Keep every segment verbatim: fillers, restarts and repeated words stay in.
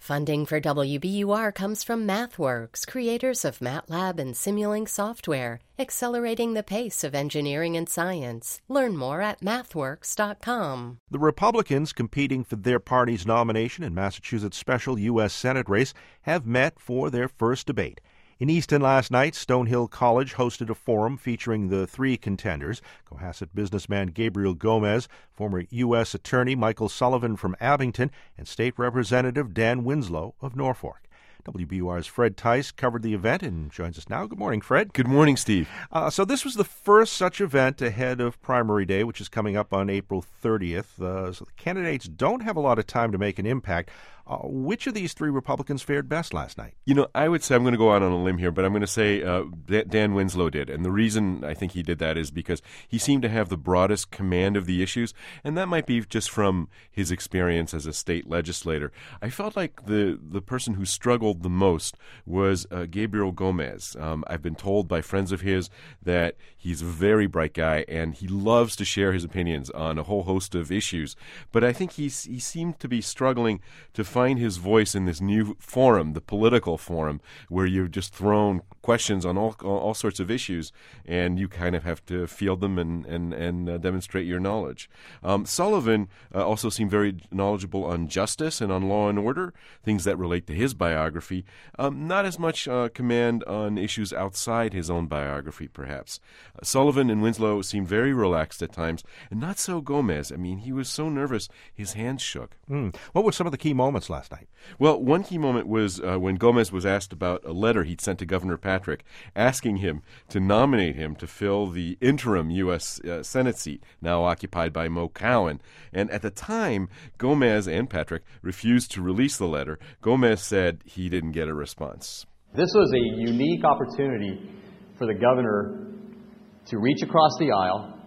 Funding for W B U R comes from MathWorks, creators of MATLAB and Simulink software, accelerating the pace of engineering and science. Learn more at mathworks dot com. The Republicans competing for their party's nomination in Massachusetts' special U S Senate race have met for their first debate. In Easton last night, Stonehill College hosted a forum featuring the three contenders: Cohasset businessman Gabriel Gomez, former U S Attorney Michael Sullivan from Abington, and State Representative Dan Winslow of Norfolk. W B U R's Fred Tice covered the event and joins us now. Good morning, Fred. Good morning, Steve. Uh, so this was the first such event ahead of primary day, which is coming up on April thirtieth. Uh, so the candidates don't have a lot of time to make an impact. Uh, which of these three Republicans fared best last night? You know, I would say, I'm going to go out on a limb here, but I'm going to say uh, Dan Winslow did. And the reason I think he did that is because he seemed to have the broadest command of the issues, and that might be just from his experience as a state legislator. I felt like the, the person who struggled the most was uh, Gabriel Gomez. Um, I've been told by friends of his that he's a very bright guy, and he loves to share his opinions on a whole host of issues. But I think he's, he seemed to be struggling to find his voice in this new forum, the political forum, where you're just thrown questions on all all sorts of issues, and you kind of have to field them and and and uh, demonstrate your knowledge. Um, Sullivan uh, also seemed very knowledgeable on justice and on law and order, things that relate to his biography. Um, not as much uh, command on issues outside his own biography, perhaps. Uh, Sullivan and Winslow seemed very relaxed at times, and not so Gomez. I mean, he was so nervous, his hands shook. Mm. What were some of the key moments last night? Well, one key moment was uh, when Gomez was asked about a letter he'd sent to Governor Patrick asking him to nominate him to fill the interim U S Uh, Senate seat now occupied by Mo Cowan. And at the time, Gomez and Patrick refused to release the letter. Gomez said he didn't get a response. This was a unique opportunity for the governor to reach across the aisle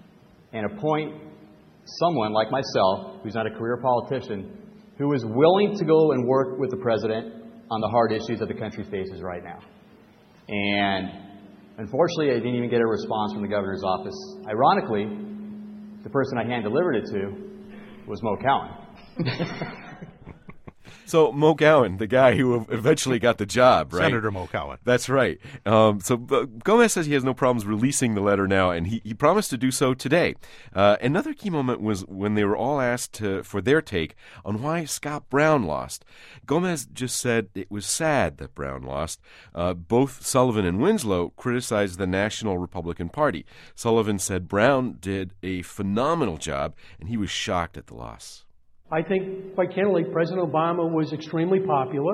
and appoint someone like myself, who's not a career politician, who is willing to go and work with the president on the hard issues that the country faces right now. And unfortunately, I didn't even get a response from the governor's office. Ironically, the person I hand-delivered it to was Mo Cowan. So Mo Cowan, the guy who eventually got the job, right? Senator Mo Cowan. That's right. Um, so uh, Gomez says he has no problems releasing the letter now, and he, he promised to do so today. Uh, another key moment was when they were all asked to, for their take on why Scott Brown lost. Gomez just said it was sad that Brown lost. Uh, both Sullivan and Winslow criticized the National Republican Party. Sullivan said Brown did a phenomenal job, and he was shocked at the loss. I think, quite candidly, President Obama was extremely popular,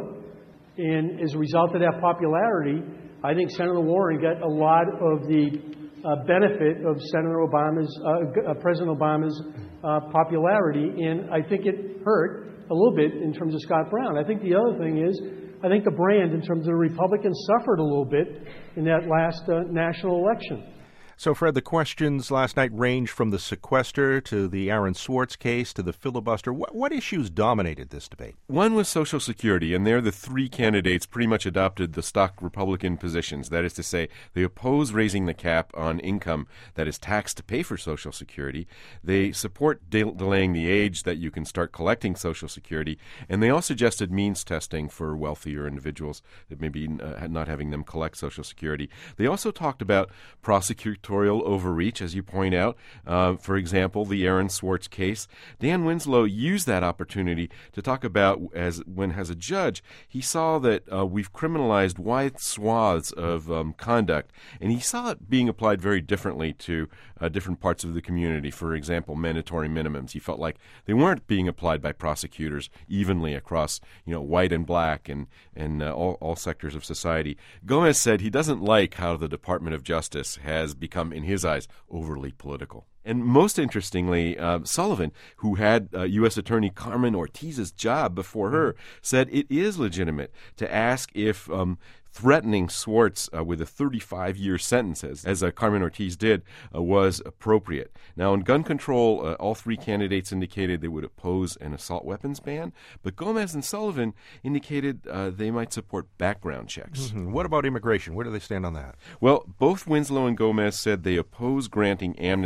and as a result of that popularity, I think Senator Warren got a lot of the uh, benefit of Senator Obama's, uh, uh, President Obama's uh, popularity, and I think it hurt a little bit in terms of Scott Brown. I think the other thing is, I think the brand in terms of the Republicans suffered a little bit in that last uh, national election. So, Fred, the questions last night ranged from the sequester to the Aaron Swartz case to the filibuster. What, what issues dominated this debate? One was Social Security, and there the three candidates pretty much adopted the stock Republican positions. That is to say, they oppose raising the cap on income that is taxed to pay for Social Security. They support de- delaying the age that you can start collecting Social Security, and they all suggested means testing for wealthier individuals, that maybe uh, not having them collect Social Security. They also talked about prosecutorial overreach, as you point out. Uh, for example, the Aaron Swartz case. Dan Winslow used that opportunity to talk about, as when as a judge, he saw that uh, we've criminalized wide swaths of um, conduct, and he saw it being applied very differently to uh, different parts of the community. For example, mandatory minimums. He felt like they weren't being applied by prosecutors evenly across, you know, white and black and and uh, all, all sectors of society. Gomez said he doesn't like how the Department of Justice has become, in his eyes, overly political. And most interestingly, uh, Sullivan, who had uh, U S Attorney Carmen Ortiz's job before her, said it is legitimate to ask if um, threatening Swartz uh, with a thirty-five year sentence, as, as uh, Carmen Ortiz did, uh, was appropriate. Now, in gun control, uh, all three candidates indicated they would oppose an assault weapons ban, but Gomez and Sullivan indicated uh, they might support background checks. Mm-hmm. What about immigration? Where do they stand on that? Well, both Winslow and Gomez said they oppose granting amnesty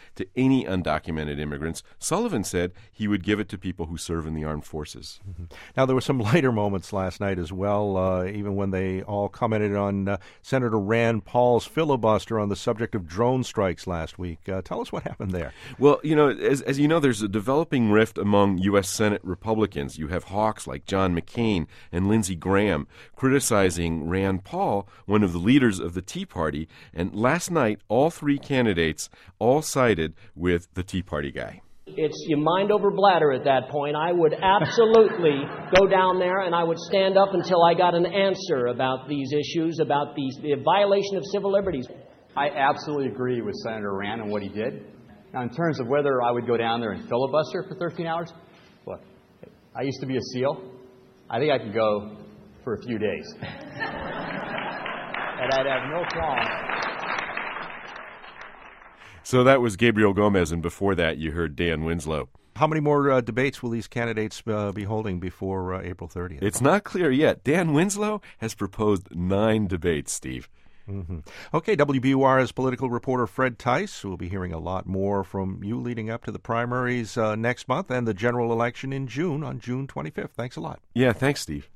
to any undocumented immigrants. Sullivan said he would give it to people who serve in the armed forces. Mm-hmm. Now, there were some lighter moments last night as well, uh, even when they all commented on uh, Senator Rand Paul's filibuster on the subject of drone strikes last week. Uh, tell us what happened there. Well, you know, as, as you know, there's a developing rift among U S. Senate Republicans. You have hawks like John McCain and Lindsey Graham criticizing Rand Paul, one of the leaders of the Tea Party. And last night, all three candidates all sided with the Tea Party guy. It's your mind over bladder at that point. I would absolutely go down there and I would stand up until I got an answer about these issues, about the, the violation of civil liberties. I absolutely agree with Senator Rand on what he did. Now, in terms of whether I would go down there and filibuster for thirteen hours, look, I used to be a SEAL. I think I could go for a few days. And I'd have no problem. So that was Gabriel Gomez, and before that you heard Dan Winslow. How many more uh, debates will these candidates uh, be holding before uh, April thirtieth? It's not clear yet. Dan Winslow has proposed nine debates, Steve. Mm-hmm. Okay, W B U R's political reporter Fred Tice. We'll be hearing a lot more from you leading up to the primaries uh, next month and the general election in June on June twenty-fifth. Thanks a lot. Yeah, thanks, Steve.